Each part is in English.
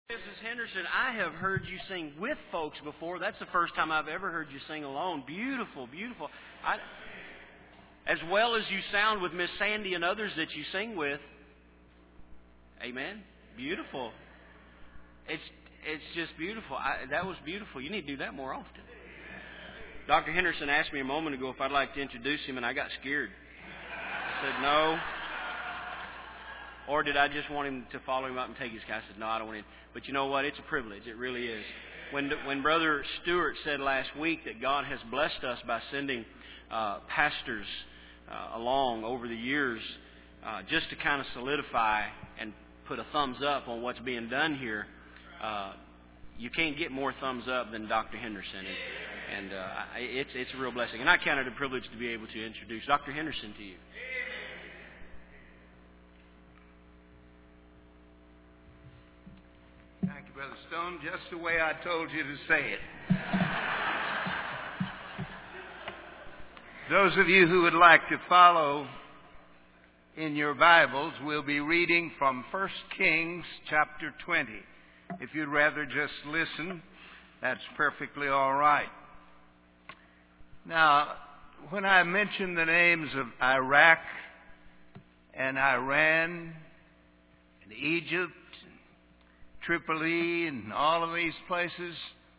Mrs. Henderson, I have heard you sing with folks before. That's the first time I've ever heard you sing alone. Beautiful, beautiful. As well as you sound with Miss Sandy and others that you sing with. Amen. Beautiful. It's just beautiful. That was beautiful. You need to do that more often. Dr. Henderson asked me a moment ago if I'd like to introduce him, and I got scared. I said no. Or did I just want him to follow him up and take his guy? I said, no, I don't want him. But you know what? It's a privilege. It really is. When Brother Stewart said last week that God has blessed us by sending pastors along over the years just to kind of solidify and put a thumbs up on what's being done here, you can't get more thumbs up than Dr. Henderson. And it's a real blessing. And I count it a privilege to be able to introduce Dr. Henderson to you. Thank you, Brother Stone. Just the way I told you to say it. Those of you who would like to follow in your Bibles, we'll be reading from 1 Kings chapter 20. If you'd rather just listen, that's perfectly all right. Now, when I mention the names of Iraq and Iran and Egypt, Tripoli and all of these places,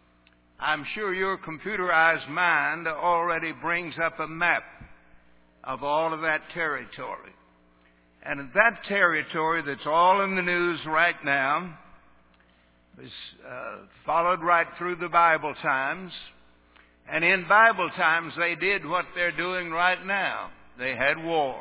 I'm sure your computerized mind already brings up a map of all of that territory. And that territory that's all in the news right now was followed right through the Bible times. And in Bible times, they did what they're doing right now. They had war.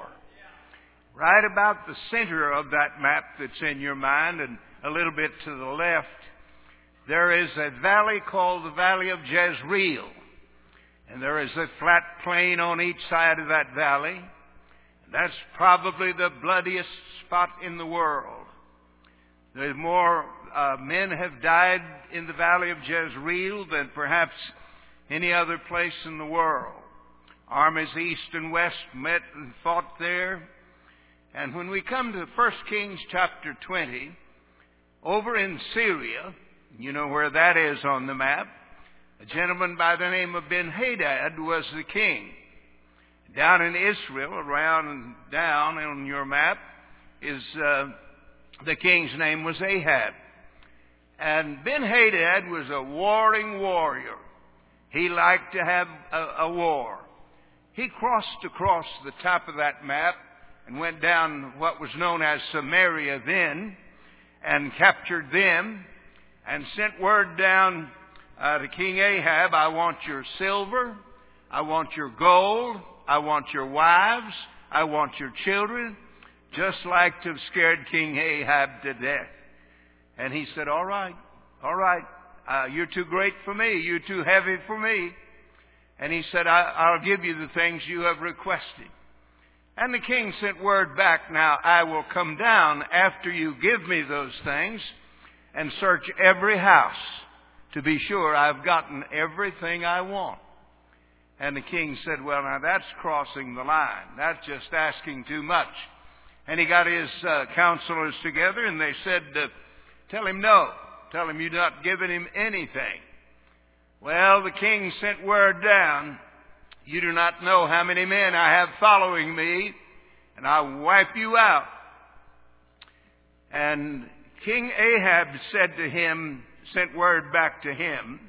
Right about the center of that map that's in your mind, and a little bit to the left, there is a valley called the Valley of Jezreel. And there is a flat plain on each side of that valley. That's probably the bloodiest spot in the world. There's more men have died in the Valley of Jezreel than perhaps any other place in the world. Armies east and west met and fought there. And when we come to 1 Kings chapter 20, over in Syria, you know where that is on the map, a gentleman by the name of Ben-Hadad was the king. Down in Israel, around and down on your map, is the king's name was Ahab. And Ben-Hadad was a warring warrior. He liked to have a war. He crossed across the top of that map and went down what was known as Samaria then, and captured them, and sent word down to King Ahab, I want your silver, I want your gold, I want your wives, I want your children, just like to have scared King Ahab to death. And he said, all right, you're too great for me, you're too heavy for me. And he said, I'll give you the things you have requested. And the king sent word back, now I will come down after you give me those things and search every house to be sure I've gotten everything I want. And the king said, well, now that's crossing the line. That's just asking too much. And he got his counselors together and they said, tell him no. Tell him you're not giving him anything. Well, the king sent word down, you do not know how many men I have following me, and I'll wipe you out. And King Ahab said to him, sent word back to him,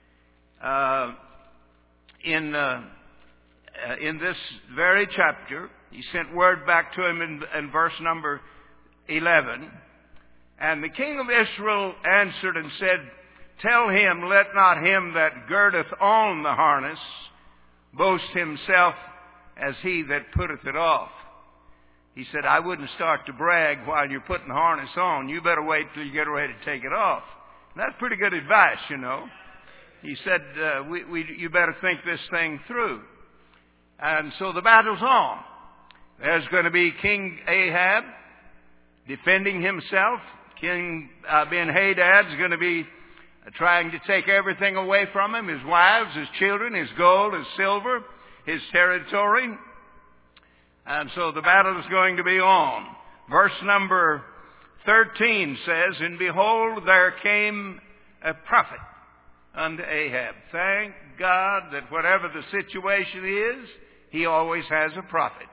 in this very chapter, he sent word back to him in verse number 11. And the king of Israel answered and said, tell him, let not him that girdeth on the harness boast himself as he that putteth it off. He said, I wouldn't start to brag while you're putting the harness on. You better wait till you get ready to take it off. And that's pretty good advice, you know. He said, you better think this thing through. And so the battle's on. There's going to be King Ahab defending himself. King Ben-Hadad's going to be trying to take everything away from him, his wives, his children, his gold, his silver, his territory. And so the battle is going to be on. Verse number 13 says, And behold, there came a prophet unto Ahab. Thank God that whatever the situation is, he always has a prophet.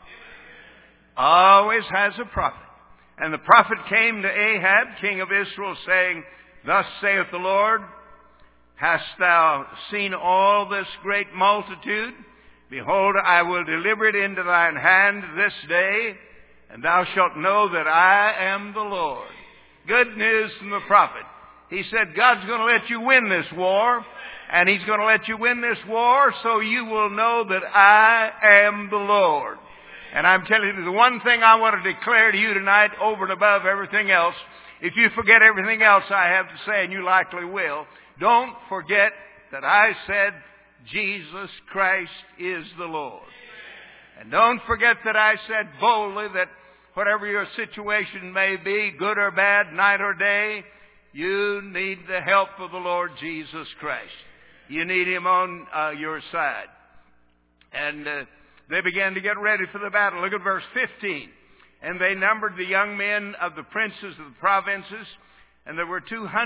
Always has a prophet. And the prophet came to Ahab, king of Israel, saying, Thus saith the Lord, Hast thou seen all this great multitude? Behold, I will deliver it into thine hand this day, and thou shalt know that I am the Lord. Good news from the prophet. He said, God's going to let you win this war, and He's going to let you win this war so you will know that I am the Lord. And I'm telling you, the one thing I want to declare to you tonight, over and above everything else, if you forget everything else I have to say, and you likely will, don't forget that I said Jesus Christ is the Lord. And don't forget that I said boldly that whatever your situation may be, good or bad, night or day, you need the help of the Lord Jesus Christ. You need Him on your side. And they began to get ready for the battle. Look at verse 15. And they numbered the young men of the princes of the provinces, and there were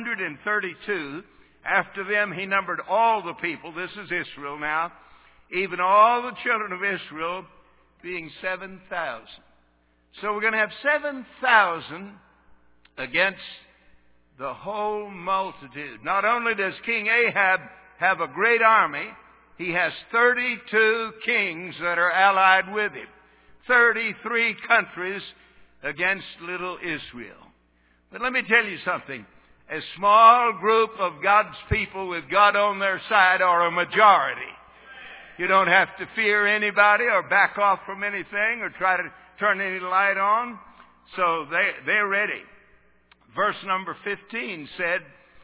232. After them he numbered all the people. This is Israel now. Even all the children of Israel, being 7,000. So we're going to have 7,000 against the whole multitude. Not only does King Ahab have a great army, he has 32 kings that are allied with him. 33 countries against little Israel. But let me tell you something. A small group of God's people with God on their side are a majority. You don't have to fear anybody or back off from anything or try to turn any light on. So they're ready. Verse number 15 said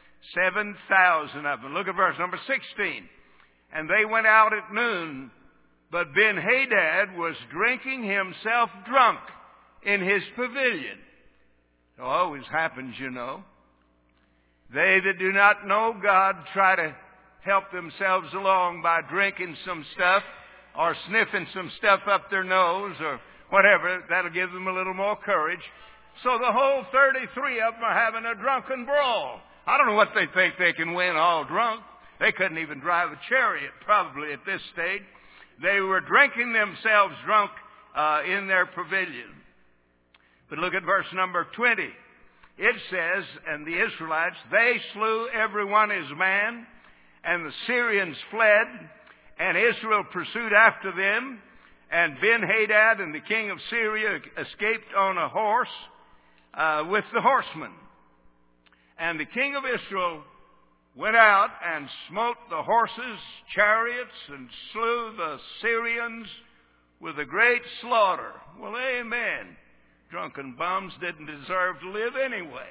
7,000 of them. Look at verse number 16. And they went out at noon, but Ben-Hadad was drinking himself drunk in his pavilion. It always happens, you know. They that do not know God try to help themselves along by drinking some stuff or sniffing some stuff up their nose or whatever. That'll give them a little more courage. So the whole 33 of them are having a drunken brawl. I don't know what they think they can win all drunk. They couldn't even drive a chariot probably at this stage. They were drinking themselves drunk in their pavilion. But look at verse number 20. It says, And the Israelites, they slew every one his man, and the Syrians fled, and Israel pursued after them, and Ben-Hadad and the king of Syria escaped on a horse with the horsemen. And the king of Israel went out and smote the horses, chariots, and slew the Syrians with a great slaughter. Well, amen. Drunken bums didn't deserve to live anyway.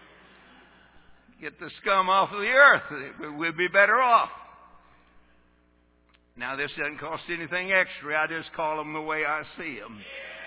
Get the scum off of the earth. We'd be better off. Now, this doesn't cost anything extra. I just call them the way I see them.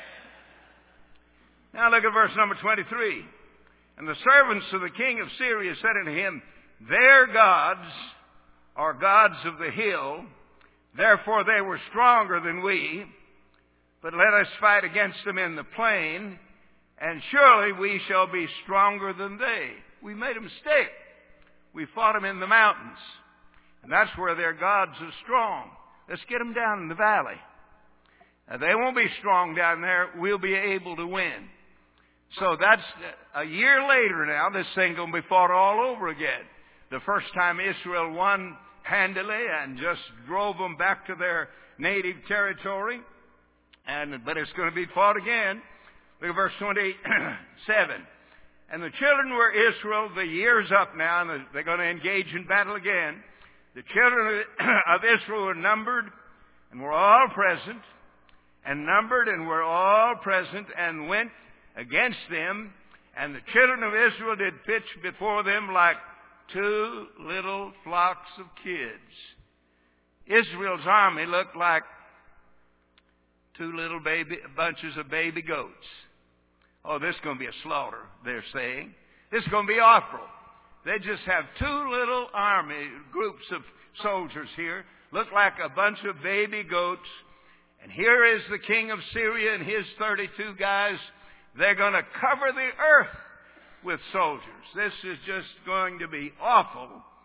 Now, look at verse number 23. And the servants of the king of Syria said unto him, Their gods are gods of the hill, therefore they were stronger than we. But let us fight against them in the plain, and surely we shall be stronger than they. We made a mistake. We fought them in the mountains, and that's where their gods are strong. Let's get them down in the valley. Now, they won't be strong down there. We'll be able to win. So that's a year later now. This thing going to be fought all over again. The first time Israel won handily and just drove them back to their native territory. But it's going to be fought again. Look at verse 27. And the children were Israel, the year's up now, and they're going to engage in battle again. The children of Israel were numbered and were all present, and numbered and were all present, and went against them. And the children of Israel did pitch before them like two little flocks of kids. Israel's army looked like two little bunches of baby goats. Oh, this is going to be a slaughter, they're saying. This is going to be awful. They just have two little army groups of soldiers here. Look like a bunch of baby goats. And here is the king of Syria and his 32 guys. They're going to cover the earth with soldiers. This is just going to be awful.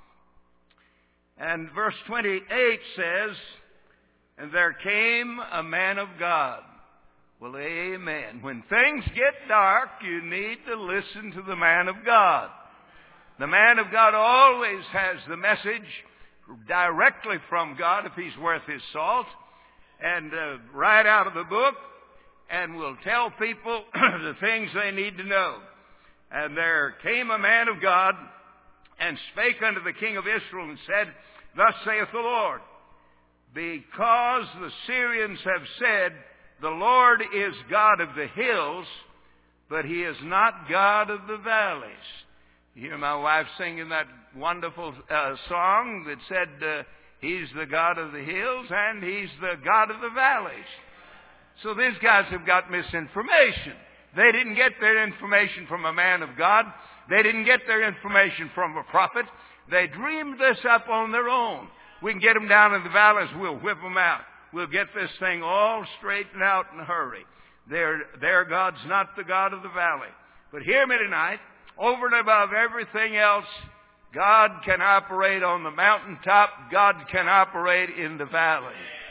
And verse 28 says, and there came a man of God. Well, amen. When things get dark, you need to listen to the man of God. The man of God always has the message directly from God if he's worth his salt, and right out of the book, and will tell people the things they need to know. And there came a man of God and spake unto the king of Israel and said, thus saith the Lord, because the Syrians have said, the Lord is God of the hills, but he is not God of the valleys. You hear my wife singing that wonderful song that said, he's the God of the hills and he's the God of the valleys. So these guys have got misinformation. They didn't get their information from a man of God. They didn't get their information from a prophet. They dreamed this up on their own. We can get them down in the valleys, we'll whip them out. We'll get this thing all straightened out in a hurry. Their God's not the God of the valley. But hear me tonight, over and above everything else, God can operate on the mountaintop. God can operate in the valley.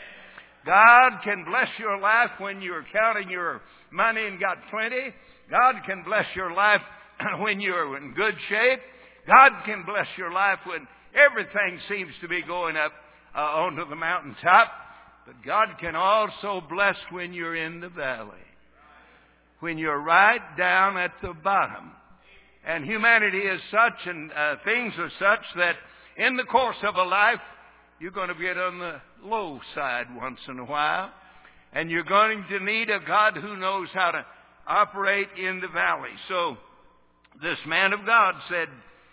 God can bless your life when you're counting your money and got plenty. God can bless your life when you're in good shape. God can bless your life when everything seems to be going up onto the mountaintop. But God can also bless when you're in the valley. When you're right down at the bottom. And humanity is such and things are such that in the course of a life, you're going to get on the low side once in a while. And you're going to need a God who knows how to operate in the valley. So this man of God said,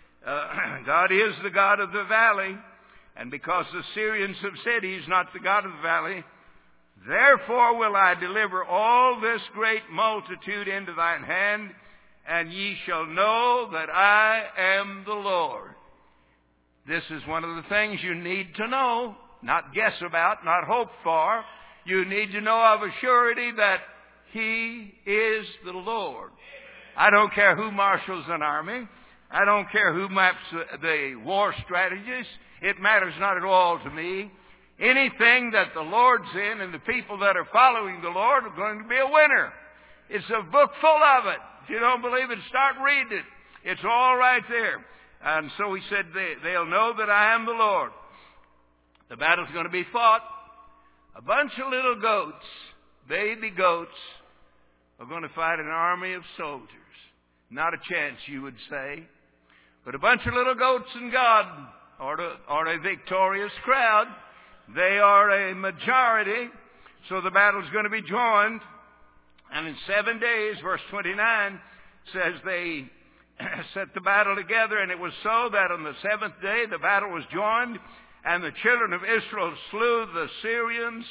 God is the God of the valley. And because the Syrians have said he's not the God of the valley, therefore will I deliver all this great multitude into thine hand, and ye shall know that I am the Lord. This is one of the things you need to know, not guess about, not hope for. You need to know of a surety that he is the Lord. I don't care who marshals an army. I don't care who maps the war strategies. It matters not at all to me. Anything that the Lord's in and the people that are following the Lord are going to be a winner. It's a book full of it. If you don't believe it, start reading it. It's all right there. And so he said, they'll know that I am the Lord. The battle's going to be fought. A bunch of little goats, baby goats, are going to fight an army of soldiers. Not a chance, you would say. But a bunch of little goats and God are a victorious crowd. They are a majority. So the battle's going to be joined. And in 7 days, verse 29 says they set the battle together. And it was so that on the seventh day the battle was joined. And the children of Israel slew the Syrians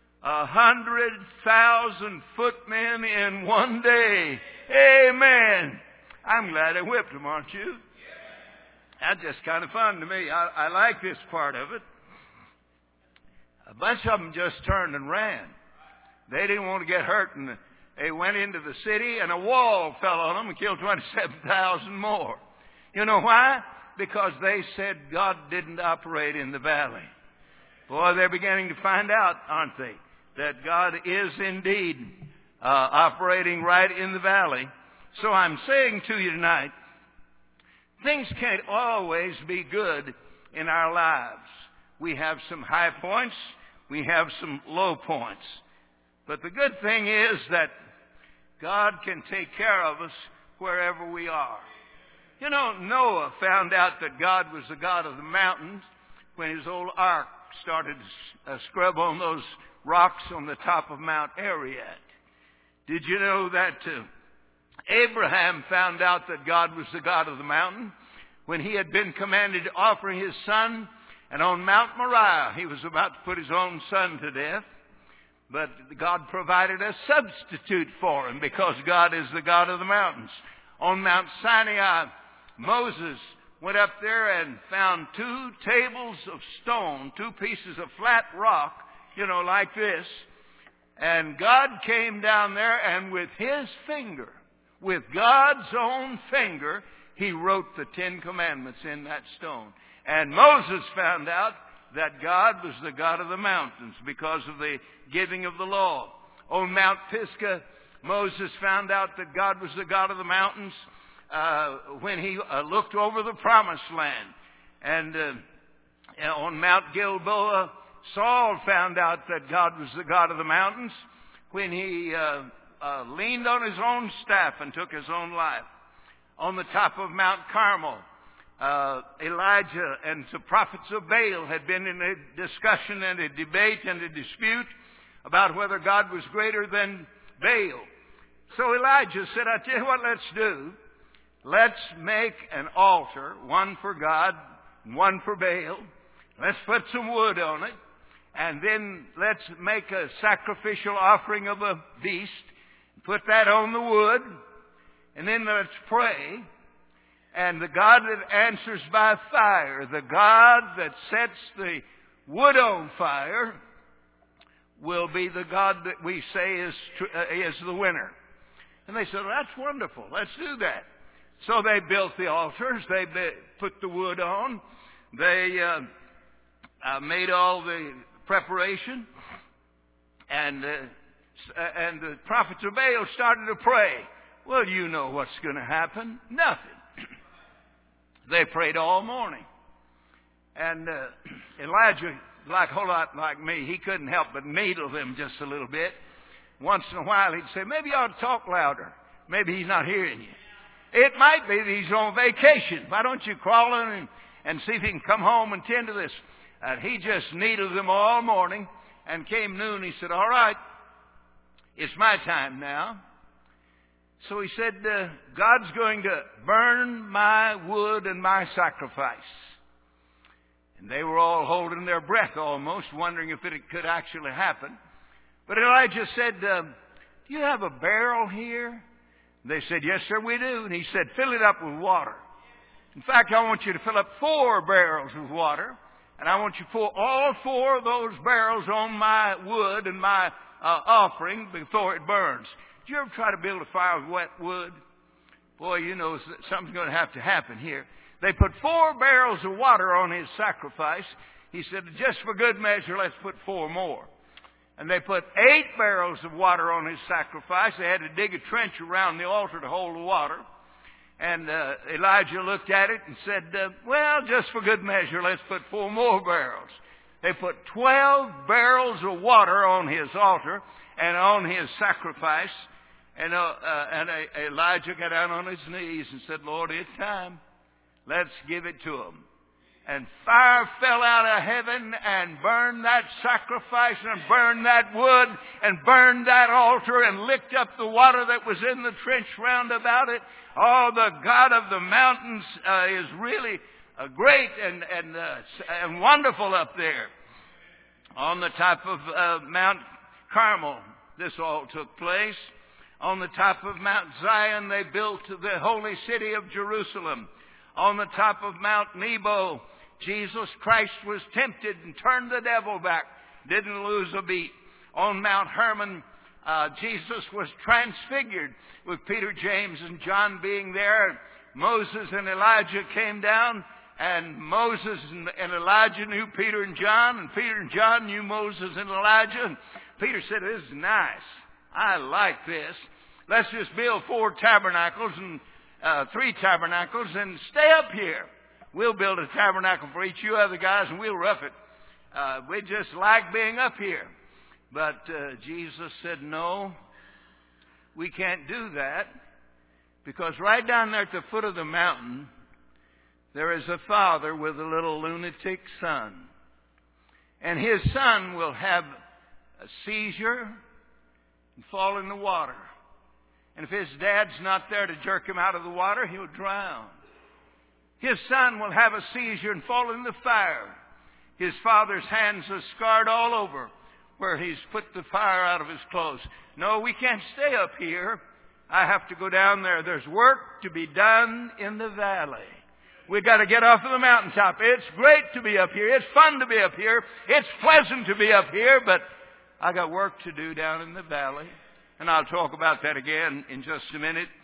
100,000 footmen in 1 day. Amen. I'm glad I whipped them, aren't you? That's just kind of fun to me. I like this part of it. A bunch of them just turned and ran. They didn't want to get hurt, and they went into the city, and a wall fell on them and killed 27,000 more. You know why? Because they said God didn't operate in the valley. Boy, they're beginning to find out, aren't they, that God is indeed operating right in the valley. So I'm saying to you tonight, things can't always be good in our lives. We have some high points. We have some low points. But the good thing is that God can take care of us wherever we are. You know, Noah found out that God was the God of the mountains when his old ark started to scrub on those rocks on the top of Mount Ararat. Did you know that Abraham found out that God was the God of the mountain when he had been commanded to offer his son, and on Mount Moriah he was about to put his own son to death, but God provided a substitute for him because God is the God of the mountains. On Mount Sinai, Moses went up there and found 2 tables of stone, 2 pieces of flat rock, you know, like this. And God came down there and with his finger, with God's own finger, He wrote the Ten Commandments in that stone. And Moses found out that God was the God of the mountains because of the giving of the law. On Mount Pisgah, Moses found out that God was the God of the mountains when he looked over the promised land. And on Mount Gilboa, Saul found out that God was the God of the mountains when he leaned on his own staff and took his own life. On the top of Mount Carmel, Elijah and the prophets of Baal had been in a discussion and a debate and a dispute about whether God was greater than Baal. So Elijah said, I tell you what let's do. Let's make an altar, one for God and one for Baal. Let's put some wood on it. And then let's make a sacrificial offering of a beast. Put that on the wood. And then let's pray. And the God that answers by fire, the God that sets the wood on fire, will be the God that we say is the winner. And they said, well, that's wonderful. Let's do that. So they built the altars. They put the wood on. They made all the preparation. And the prophets of Baal started to pray. Well, you know what's going to happen. Nothing. They prayed all morning. And Elijah, like a whole lot like me, he couldn't help but needle them just a little bit. Once in a while he'd say, maybe you ought to talk louder. Maybe he's not hearing you. It might be that he's on vacation. Why don't you crawl in and see if he can come home and tend to this? He just needled them all morning, and came noon, he said, all right, it's my time now. So he said, God's going to burn my wood and my sacrifice. And they were all holding their breath almost, wondering if it could actually happen. But Elijah said, do you have a barrel here? They said, yes, sir, we do. And he said, fill it up with water. In fact, I want you to fill up 4 barrels with water. And I want you to pour all 4 of those barrels on my wood and my offering before it burns. Did you ever try to build a fire with wet wood? Boy, you know something's going to have to happen here. They put 4 barrels of water on his sacrifice. He said, just for good measure, let's put 4 more. And they put 8 barrels of water on his sacrifice. They had to dig a trench around the altar to hold the water. And Elijah looked at it and said, well, just for good measure, let's put 4 more barrels. They put 12 barrels of water on his altar and on his sacrifice. And Elijah got down on his knees and said, Lord, it's time. Let's give it to him. And fire fell out of heaven and burned that sacrifice and burned that wood and burned that altar and licked up the water that was in the trench round about it. Oh, the God of the mountains is really great and wonderful up there. On the top of Mount Carmel, this all took place. On the top of Mount Zion, they built the holy city of Jerusalem. On the top of Mount Nebo, Jesus Christ was tempted and turned the devil back. Didn't lose a beat. On Mount Hermon, Jesus was transfigured with Peter, James, and John being there. Moses and Elijah came down, and Moses and Elijah knew Peter and John, and Peter and John knew Moses and Elijah. And Peter said, this is nice. I like this. Let's just build 4 tabernacles and 3 tabernacles and stay up here. We'll build a tabernacle for each of you other guys and we'll rough it. We just like being up here. But Jesus said, no, we can't do that. Because right down there at the foot of the mountain, there is a father with a little lunatic son. And his son will have a seizure and fall in the water. And if his dad's not there to jerk him out of the water, he'll drown. His son will have a seizure and fall in the fire. His father's hands are scarred all over where he's put the fire out of his clothes. No, we can't stay up here. I have to go down there. There's work to be done in the valley. We've got to get off of the mountaintop. It's great to be up here. It's fun to be up here. It's pleasant to be up here, but I got work to do down in the valley. And I'll talk about that again in just a minute.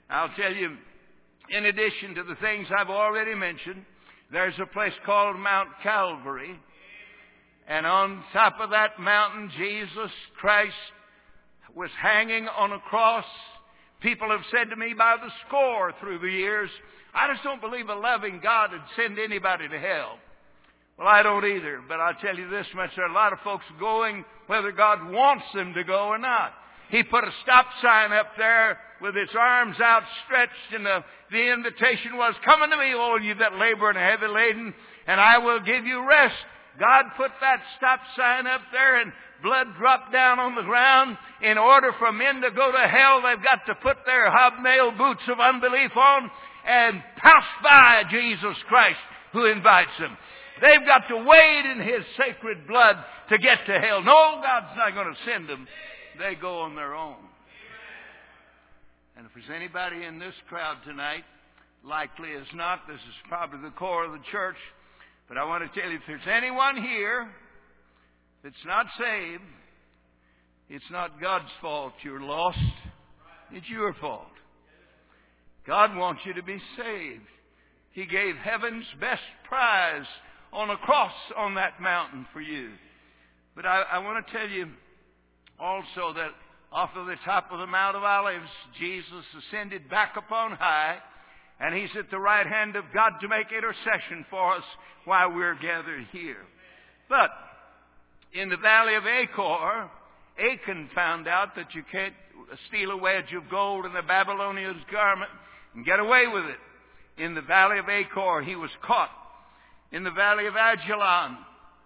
I'll tell you, in addition to the things I've already mentioned, there's a place called Mount Calvary. And on top of that mountain, Jesus Christ was hanging on a cross. People have said to me by the score through the years, I just don't believe a loving God would send anybody to hell. Well, I don't either, but I'll tell you this much. There are a lot of folks going whether God wants them to go or not. He put a stop sign up there with its arms outstretched, and the invitation was, come unto me, all you that labor and are heavy laden, and I will give you rest. God put that stop sign up there, and blood dropped down on the ground. In order for men to go to hell, they've got to put their hobnail boots of unbelief on and pass by Jesus Christ, who invites them. They've got to wade in His sacred blood to get to hell. No, God's not going to send them. They go on their own. And if there's anybody in this crowd tonight, likely as not, this is probably the core of the church, but I want to tell you, if there's anyone here that's not saved, it's not God's fault you're lost. It's your fault. God wants you to be saved. He gave heaven's best prize on a cross on that mountain for you. But I want to tell you also that off of the top of the Mount of Olives, Jesus ascended back upon high, and He's at the right hand of God to make intercession for us while we're gathered here. But in the valley of Achor, Achan found out that you can't steal a wedge of gold in the Babylonian's garment and get away with it. In the valley of Achor, he was caught. In the valley of Ajalon,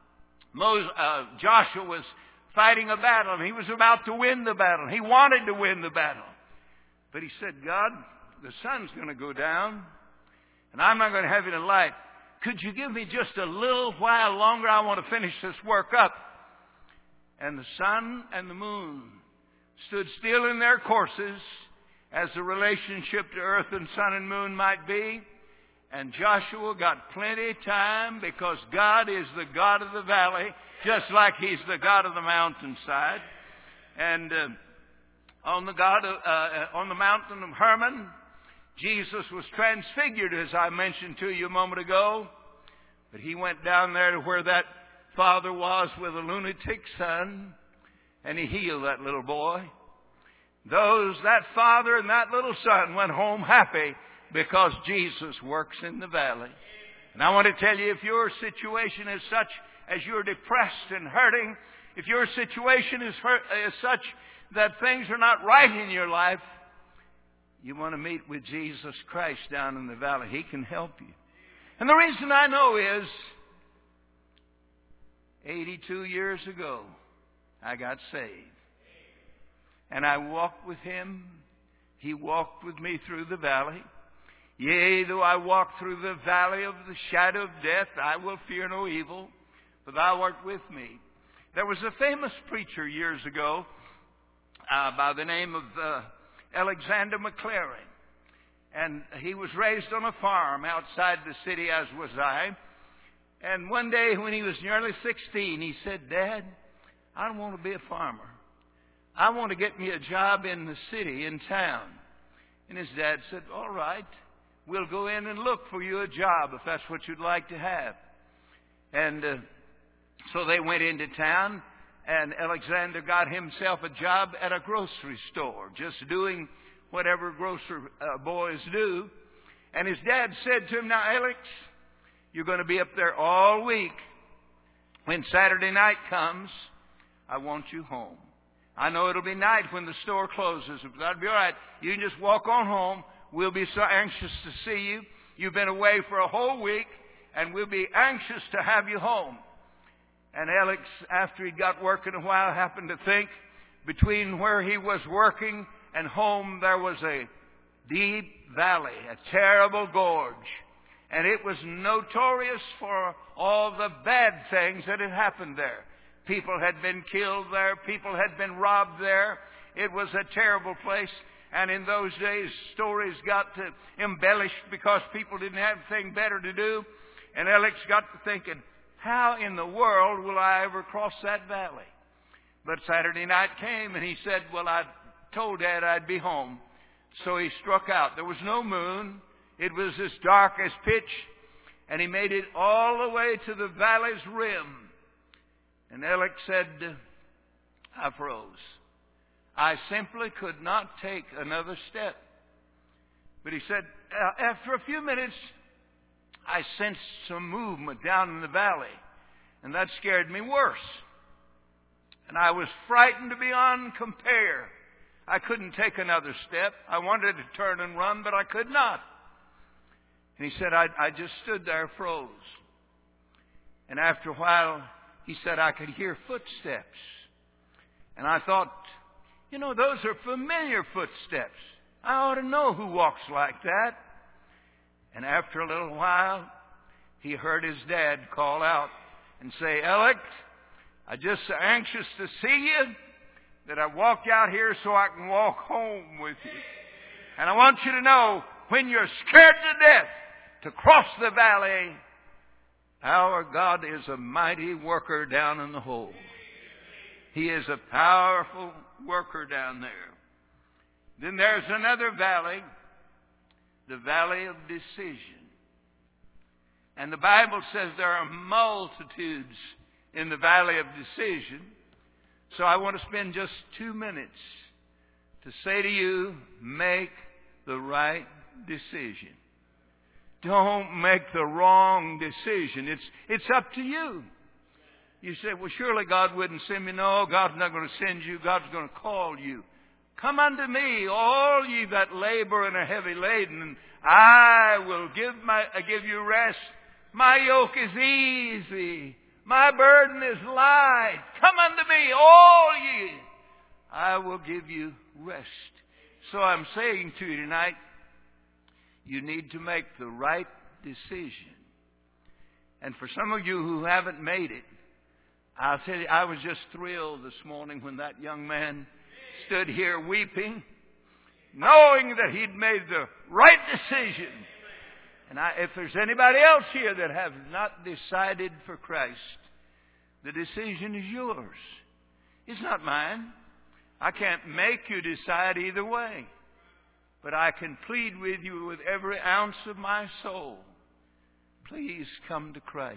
Joshua was fighting a battle, and he was about to win the battle. He wanted to win the battle. But he said, God, the sun's going to go down, and I'm not going to have any light. Could you give me just a little while longer? I want to finish this work up. And the sun and the moon stood still in their courses, as the relationship to earth and sun and moon might be. And Joshua got plenty of time, because God is the God of the valley, just like He's the God of the mountainside. And on the mountain of Hermon, Jesus was transfigured, as I mentioned to you a moment ago. But He went down there to where that father was with a lunatic son, and He healed that little boy. That father and that little son went home happy, because Jesus works in the valley. And I want to tell you, if your situation is such as you're depressed and hurting, if your situation is such that things are not right in your life, you want to meet with Jesus Christ down in the valley. He can help you. And the reason I know is 82 years ago, I got saved. And I walked with Him. He walked with me through the valley. Yea, though I walk through the valley of the shadow of death, I will fear no evil, for Thou art with me. There was a famous preacher years ago by the name of Alexander McLaren. And he was raised on a farm outside the city, as was I. And one day when he was nearly 16, he said, Dad, I don't want to be a farmer. I want to get me a job in the city, in town. And his dad said, all right, we'll go in and look for you a job if that's what you'd like to have. And so they went into town, and Alexander got himself a job at a grocery store, just doing whatever grocery boys do. And his dad said to him, now, Alex, you're going to be up there all week. When Saturday night comes, I want you home. I know it'll be night when the store closes, but that'll be all right. You can just walk on home. We'll be so anxious to see you. You've been away for a whole week, and we'll be anxious to have you home. And Alex, after he'd got working a while, happened to think between where he was working and home there was a deep valley, a terrible gorge. And it was notorious for all the bad things that had happened there. People had been killed there. People had been robbed there. It was a terrible place. And in those days, stories got embellished because people didn't have anything better to do. And Alex got to thinking, how in the world will I ever cross that valley? But Saturday night came, and he said, well, I told Dad I'd be home. So he struck out. There was no moon. It was as dark as pitch. And he made it all the way to the valley's rim. And Alec said, I froze. I simply could not take another step. But he said, after a few minutes, I sensed some movement down in the valley. And that scared me worse. And I was frightened beyond compare. I couldn't take another step. I wanted to turn and run, but I could not. And he said, I just stood there froze. And after a while, he said, I could hear footsteps. And I thought, those are familiar footsteps. I ought to know who walks like that. And after a little while, he heard his dad call out and say, Alec, I'm just so anxious to see you that I walked out here so I can walk home with you. And I want you to know, when you're scared to death to cross the valley, our God is a mighty worker down in the hole. He is a powerful worker down there. Then there's another valley, the valley of decision. And the Bible says there are multitudes in the valley of decision. So I want to spend just 2 minutes to say to you, make the right decision. Don't make the wrong decision. It's up to you. You say, well, surely God wouldn't send me. No, God's not going to send you. God's going to call you. Come unto me, all ye that labor and are heavy laden, and I will give you rest. My yoke is easy. My burden is light. Come unto me, all ye. I will give you rest. So I'm saying to you tonight, you need to make the right decision. And for some of you who haven't made it, I'll tell you, I was just thrilled this morning when that young man stood here weeping, knowing that he'd made the right decision. And if there's anybody else here that have not decided for Christ, the decision is yours. It's not mine. I can't make you decide either way. But I can plead with you with every ounce of my soul. Please come to Christ.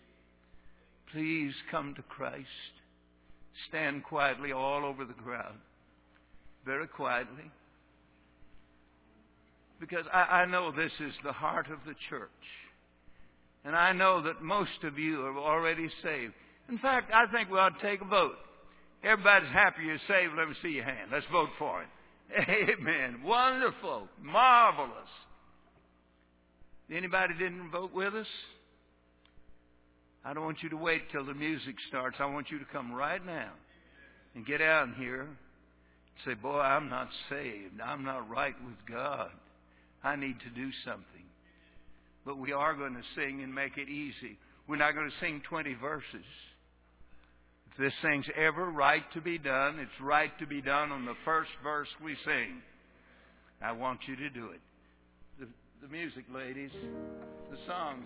Please come to Christ. Stand quietly all over the crowd. Very quietly. Because I know this is the heart of the church. And I know that most of you are already saved. In fact, I think we ought to take a vote. Everybody's happy you're saved. Let me see your hand. Let's vote for it. Amen. Wonderful. Marvelous. Anybody didn't vote with us? I don't want you to wait till the music starts. I want you to come right now and get out here and say, boy, I'm not saved. I'm not right with God. I need to do something. But we are going to sing and make it easy. We're not going to sing 20 verses. If this thing's ever right to be done, it's right to be done on the first verse we sing. I want you to do it. The music, ladies, the songs.